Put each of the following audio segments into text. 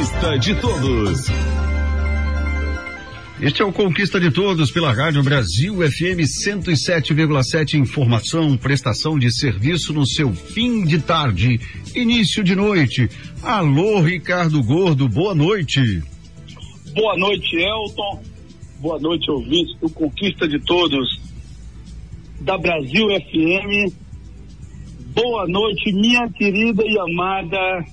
Conquista de Todos. Este é o Conquista de Todos pela Rádio Brasil FM 107,7. Informação, prestação de serviço no seu fim de tarde, início de noite. Alô, Ricardo Gordo, boa noite. Boa noite, Elton. Boa noite, ouvintes do Conquista de Todos da Brasil FM. Boa noite, minha querida e amada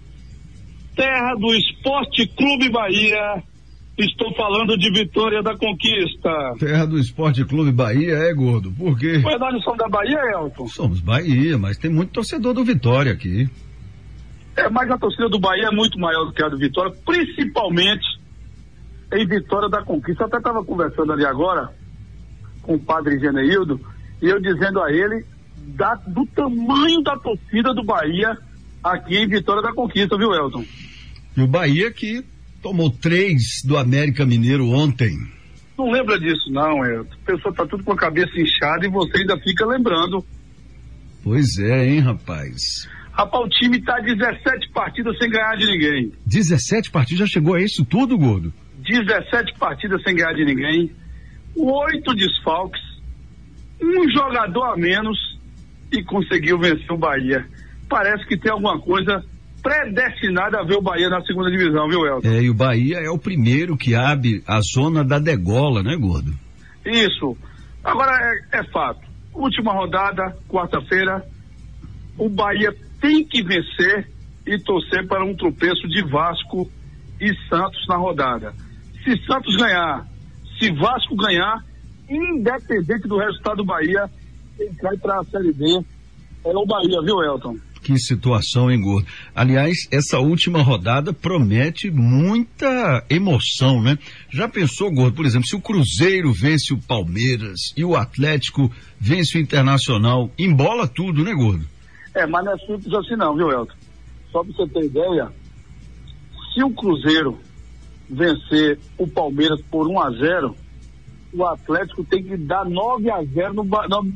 terra do Esporte Clube Bahia. Estou falando de Vitória da Conquista. Terra do Esporte Clube Bahia, Gordo? Por quê? Mas nós somos da Bahia, Elton? Somos Bahia, mas tem muito torcedor do Vitória aqui. Mas a torcida do Bahia é muito maior do que a do Vitória, principalmente em Vitória da Conquista. Eu até estava conversando ali agora com o padre Geneildo, e eu dizendo a ele do tamanho da torcida do Bahia aqui em Vitória da Conquista, viu, Elton? E o Bahia que tomou 3 do América Mineiro ontem. Não lembra disso não, Elton. A pessoa tá tudo com a cabeça inchada e você ainda fica lembrando. Pois é, hein, rapaz? Rapaz, o time tá 17 partidas sem ganhar de ninguém. 17 partidas? Já chegou a isso tudo, Gordo? 17 partidas sem ganhar de ninguém, 8 desfalques, um jogador a menos e conseguiu vencer o Bahia. Parece que tem alguma coisa predestinada a ver o Bahia na segunda divisão, viu, Elton? E o Bahia é o primeiro que abre a zona da degola, né, Gordo? Isso. Agora é fato. Última rodada, quarta-feira, o Bahia tem que vencer e torcer para um tropeço de Vasco e Santos na rodada. Se Santos ganhar, se Vasco ganhar, independente do resultado do Bahia, quem cai para a Série B é o Bahia, viu, Elton? Que situação, hein, Gordo? Aliás, essa última rodada promete muita emoção, né? Já pensou, Gordo, por exemplo, se o Cruzeiro vence o Palmeiras e o Atlético vence o Internacional, embola tudo, né, Gordo? Mas não é simples assim não, viu, Elton? Só para você ter ideia, se o Cruzeiro vencer o Palmeiras por 1-0, o Atlético tem que dar 9-0 no...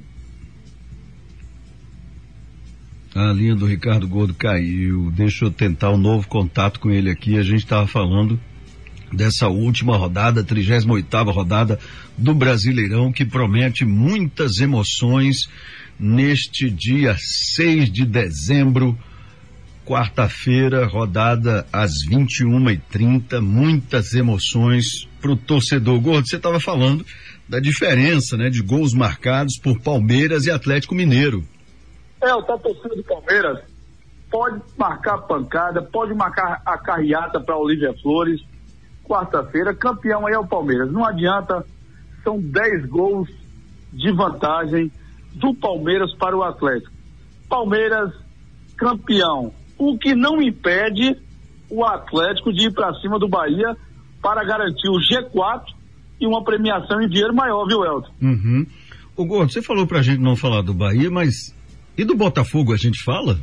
A linha do Ricardo Gordo caiu. Deixa eu tentar um novo contato com ele aqui. A gente estava falando dessa última rodada, 38ª rodada do Brasileirão, que promete muitas emoções neste dia 6 de dezembro, quarta-feira, rodada às 21h30, muitas emoções pro torcedor. Gordo, você estava falando da diferença, né, de gols marcados por Palmeiras e Atlético Mineiro. O torcedor do Palmeiras pode marcar pancada, pode marcar a carreata para Olívia Flores. Quarta-feira, campeão aí é o Palmeiras. Não adianta, são 10 gols de vantagem do Palmeiras para o Atlético. Palmeiras, campeão. O que não impede o Atlético de ir para cima do Bahia para garantir o G4 e uma premiação em dinheiro maior, viu, Elton? Uhum. Ô, Gordo, você falou pra gente não falar do Bahia, mas e do Botafogo a gente fala?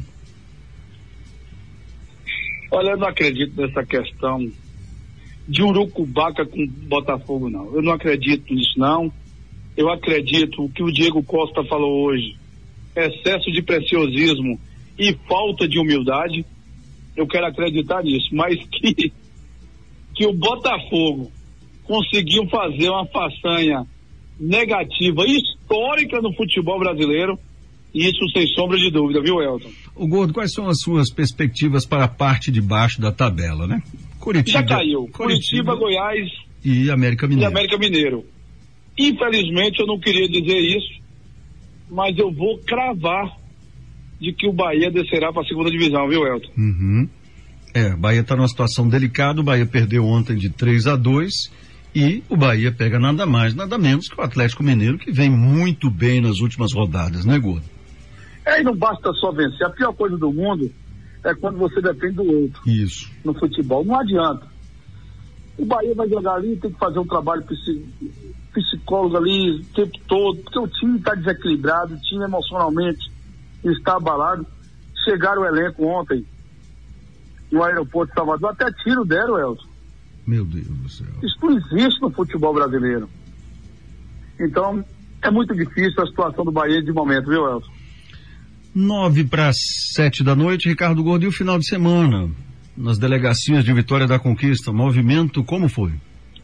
Olha, eu não acredito nessa questão de urucubaca com Botafogo, não. Eu não acredito nisso, não. Eu acredito o que o Diego Costa falou hoje, excesso de preciosismo e falta de humildade. Eu quero acreditar nisso, mas que o Botafogo conseguiu fazer uma façanha negativa, histórica no futebol brasileiro, isso sem sombra de dúvida, viu, Elton? O Gordo, quais são as suas perspectivas para a parte de baixo da tabela, né? Curitiba, já caiu. Curitiba, Goiás e América Mineiro. Infelizmente eu não queria dizer isso, mas eu vou cravar de que o Bahia descerá para a segunda divisão, viu, Elton? Uhum. O Bahia está numa situação delicada. O Bahia perdeu ontem de 3-2 e o Bahia pega nada mais, nada menos que o Atlético Mineiro, que vem muito bem nas últimas rodadas, né, Gordo? E não basta só vencer. A pior coisa do mundo é quando você depende do outro. Isso. No futebol. Não adianta. O Bahia vai jogar ali, tem que fazer um trabalho psicólogo ali o tempo todo, porque o time está desequilibrado, o time emocionalmente está abalado. Chegaram o elenco ontem no aeroporto de Salvador, até tiro deram, Elton. Meu Deus do céu. Isso não existe no futebol brasileiro. Então, é muito difícil a situação do Bahia de momento, viu, Elton? 9:07 da noite, Ricardo Gordo, e o final de semana? nas delegacias de Vitória da Conquista. Movimento, como foi?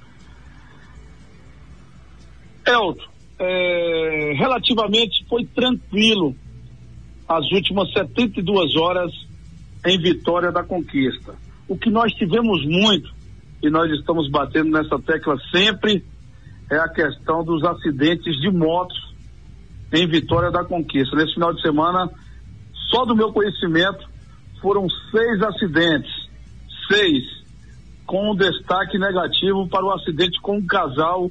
Elton, relativamente foi tranquilo as últimas 72 horas em Vitória da Conquista. O que nós tivemos muito, e nós estamos batendo nessa tecla sempre, é a questão dos acidentes de motos em Vitória da Conquista. Nesse final de semana, só do meu conhecimento, foram 6 acidentes, 6, com um destaque negativo para o acidente com um casal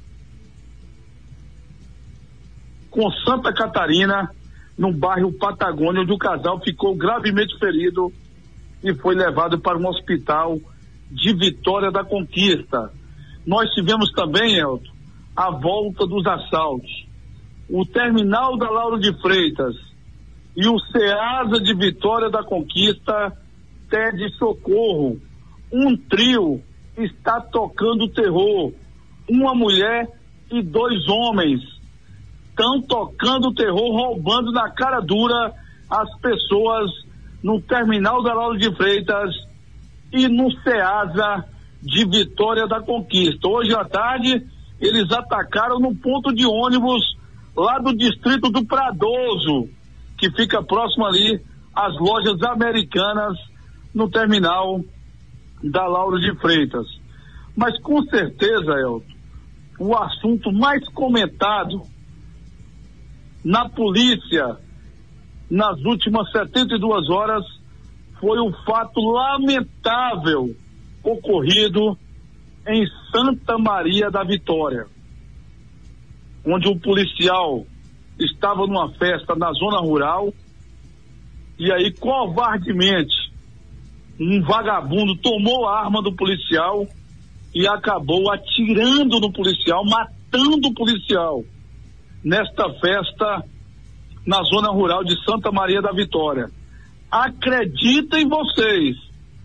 com Santa Catarina, no bairro Patagônia, onde o casal ficou gravemente ferido e foi levado para um hospital de Vitória da Conquista. Nós tivemos também, Elton, a volta dos assaltos. O terminal da Lauro de Freitas e o Ceasa de Vitória da Conquista pede socorro. Um trio está tocando terror. Uma mulher e 2 homens estão tocando terror, roubando na cara dura as pessoas no terminal da Lauro de Freitas e no Ceasa de Vitória da Conquista. Hoje à tarde, eles atacaram no ponto de ônibus lá do distrito do Pradoso, que fica próximo ali às lojas Americanas, no terminal da Lauro de Freitas. Mas com certeza, Elton, o assunto mais comentado na polícia nas últimas 72 horas foi o fato lamentável ocorrido em Santa Maria da Vitória, onde um policial estava numa festa na zona rural e aí covardemente um vagabundo tomou a arma do policial e acabou atirando no policial, matando o policial nesta festa na zona rural de Santa Maria da Vitória. Acreditem vocês,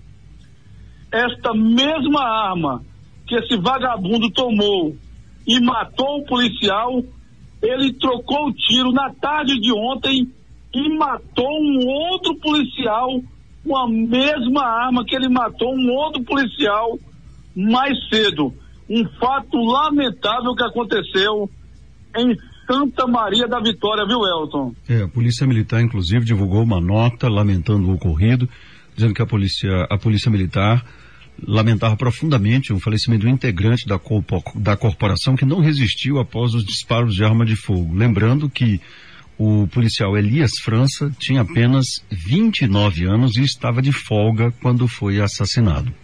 esta mesma arma que esse vagabundo tomou e matou o policial, ele trocou o tiro na tarde de ontem e matou um outro policial com a mesma arma que ele matou um outro policial mais cedo. Um fato lamentável que aconteceu em Santa Maria da Vitória, viu, Elton? A Polícia Militar, inclusive, divulgou uma nota lamentando o ocorrido, dizendo que a Polícia Militar lamentava profundamente o falecimento do integrante da corporação que não resistiu após os disparos de arma de fogo. Lembrando que o policial Elias França tinha apenas 29 anos e estava de folga quando foi assassinado.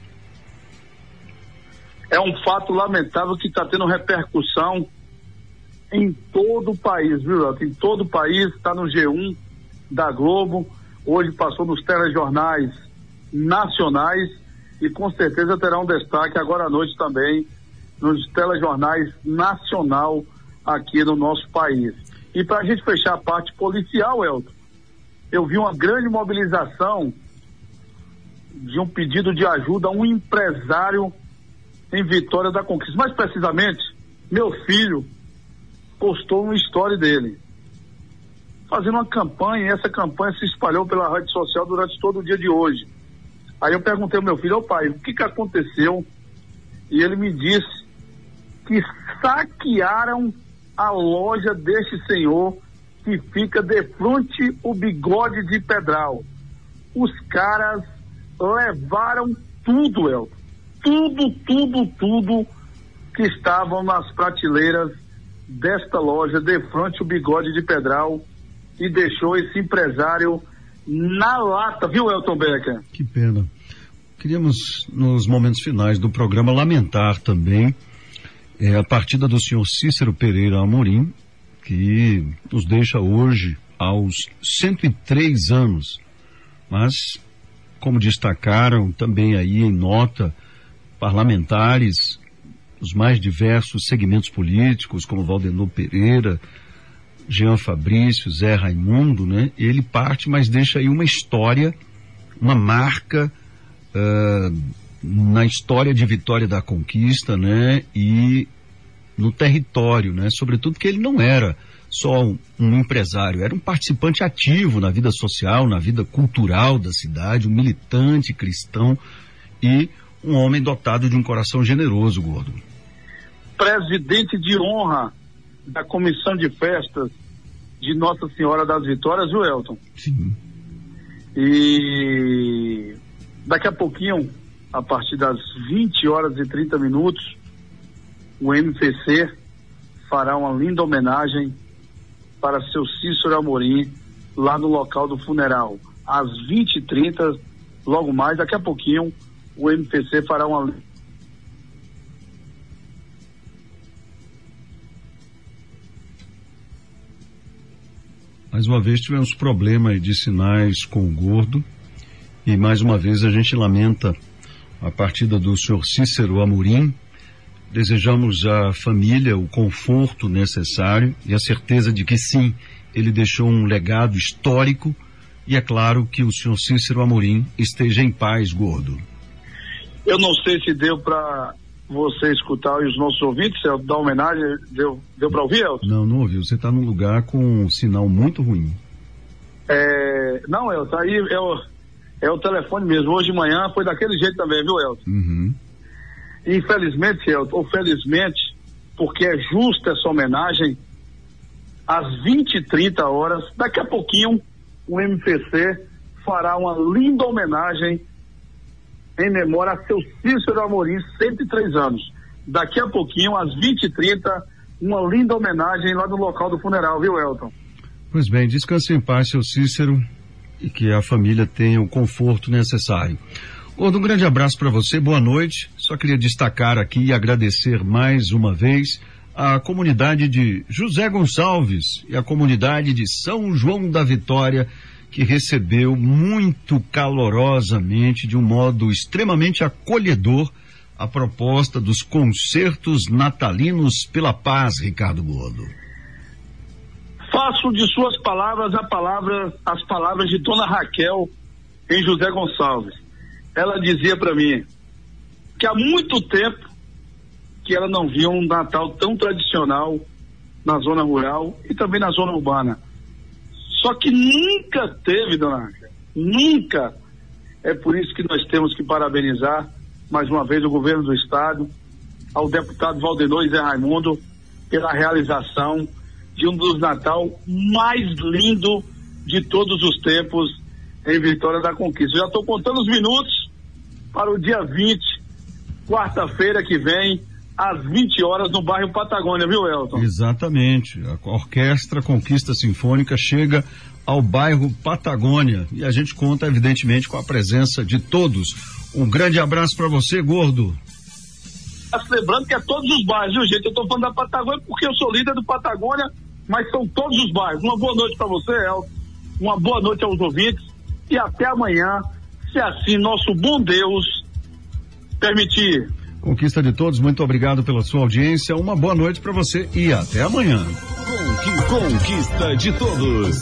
É um fato lamentável que está tendo repercussão em todo o país, viu, Elton? Em todo o país, está no G1 da Globo, hoje passou nos telejornais nacionais e com certeza terá um destaque agora à noite também nos telejornais nacional aqui no nosso país. E para a gente fechar a parte policial, Elton, eu vi uma grande mobilização de um pedido de ajuda a um empresário em Vitória da Conquista. Mais precisamente, meu filho postou uma história dele, fazendo uma campanha, e essa campanha se espalhou pela rede social durante todo o dia de hoje. Aí eu perguntei ao meu filho: ô pai, o que aconteceu? E ele me disse que saquearam a loja deste senhor que fica de frente o Bigode de Pedral. Os caras levaram tudo, Elton. Tudo que estavam nas prateleiras desta loja de frente o Bigode de Pedral e deixou esse empresário na lata, viu, Elton Becker? Que pena. Queríamos, nos momentos finais do programa, lamentar também a partida do senhor Cícero Pereira Amorim, que nos deixa hoje aos 103 anos. Mas, como destacaram também aí em nota parlamentares, os mais diversos segmentos políticos, como Valdenor Pereira, Jean Fabrício, Zé Raimundo, né? Ele parte, mas deixa aí uma história, uma marca na história de Vitória da Conquista, né? E no território, né? Sobretudo porque ele não era só um empresário, era um participante ativo na vida social, na vida cultural da cidade, um militante cristão e um homem dotado de um coração generoso, Gordo. Presidente de honra da Comissão de Festas de Nossa Senhora das Vitórias, viu, Elton? Sim. E daqui a pouquinho, a partir das 20h30, o MPC fará uma linda homenagem para seu Cícero Amorim lá no local do funeral. Às 20h30, logo mais, daqui a pouquinho, o MPC fará uma... Mais uma vez tivemos problemas de sinais com o Gordo e mais uma vez a gente lamenta a partida do senhor Cícero Amorim. Desejamos à família o conforto necessário e a certeza de que sim, ele deixou um legado histórico e é claro que o senhor Cícero Amorim esteja em paz, Gordo. Eu não sei se deu para você escutar e os nossos ouvintes, Elton, da homenagem, deu para ouvir, Elton? Não ouviu, você está num lugar com um sinal muito ruim. Não, Elton, aí é o telefone mesmo, hoje de manhã foi daquele jeito também, viu, Elton? Uhum. Infelizmente, Elton, ou felizmente, porque é justa essa homenagem, às 20h30, daqui a pouquinho, o MPC fará uma linda homenagem em memória a seu Cícero Amorim, 103 anos. Daqui a pouquinho, às 20h30, uma linda homenagem lá no local do funeral, viu, Elton? Pois bem, descanse em paz, seu Cícero, e que a família tenha o conforto necessário. Gordo, um grande abraço para você, boa noite. Só queria destacar aqui e agradecer mais uma vez a comunidade de José Gonçalves e a comunidade de São João da Vitória, que recebeu muito calorosamente, de um modo extremamente acolhedor, a proposta dos concertos natalinos pela paz, Ricardo Gordo. Faço de suas palavras as palavras de Dona Raquel em José Gonçalves. Ela dizia para mim que há muito tempo que ela não via um Natal tão tradicional na zona rural e também na zona urbana. Só que nunca teve, Dona Raquel, nunca. É por isso que nós temos que parabenizar mais uma vez o governo do estado, ao deputado Valdenor e Zé Raimundo, pela realização de um dos Natal mais lindo de todos os tempos em Vitória da Conquista. Eu já estou contando os minutos para o dia 20, quarta-feira que vem, às 20h, no bairro Patagônia, viu, Elton? Exatamente. A Orquestra Conquista Sinfônica chega ao bairro Patagônia e a gente conta, evidentemente, com a presença de todos. Um grande abraço para você, Gordo. Lembrando que é todos os bairros, viu, gente? Eu estou falando da Patagônia porque eu sou líder do Patagônia, mas são todos os bairros. Uma boa noite para você, Elton. Uma boa noite aos ouvintes e até amanhã, se assim nosso bom Deus permitir. Conquista de todos, muito obrigado pela sua audiência, uma boa noite para você e até amanhã. Conquista de todos.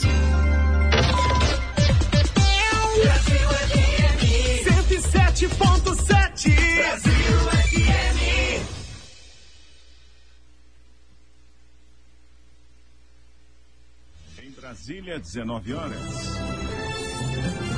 107.7 Brasil FM. Em Brasília, 19h.